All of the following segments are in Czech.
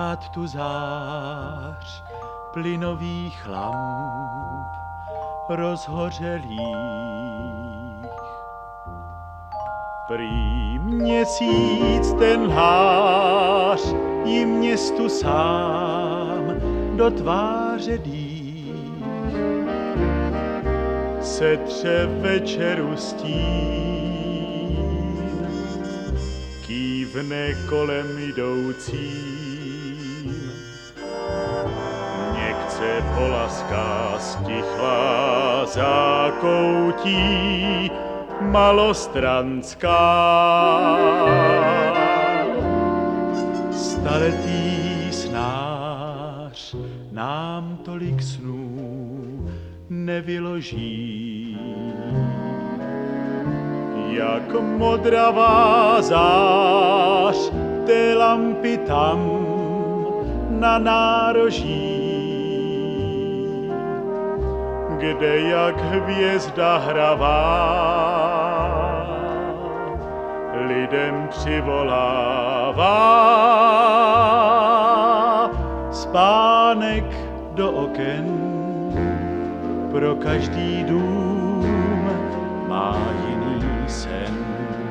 rád tu zář plynových lamp rozhořelých. Prý měsíc ten lhář jim městu sám do tváře dých setře večeru stín, kývne kolem jdoucím, někce polaská stichlá zákoutí malostrandská. Staletý snář nám tolik snů nevyloží, jak modravá zář té lampy tam na nároží, kde jak hvězda hravá lidem přivolává. Spánek do oken pro každý dům má jiný sen.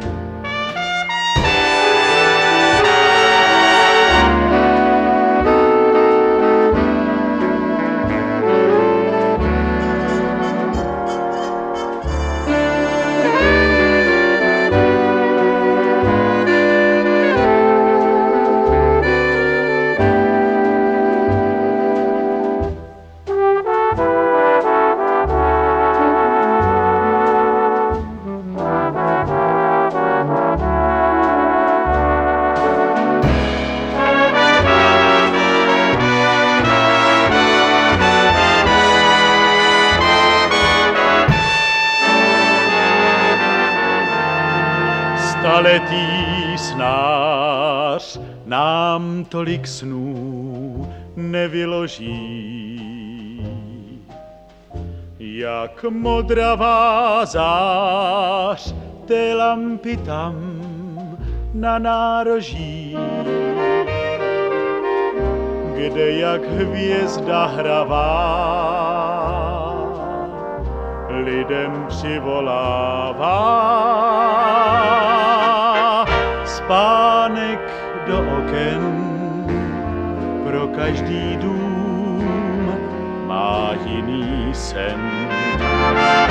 Staletý snář nám tolik snů nevyloží, jak modravá zář té lampy tam na nároží, kde jak hvězda hravá lidem přivolává. Spánek do oken pro každý dům má jiný sen.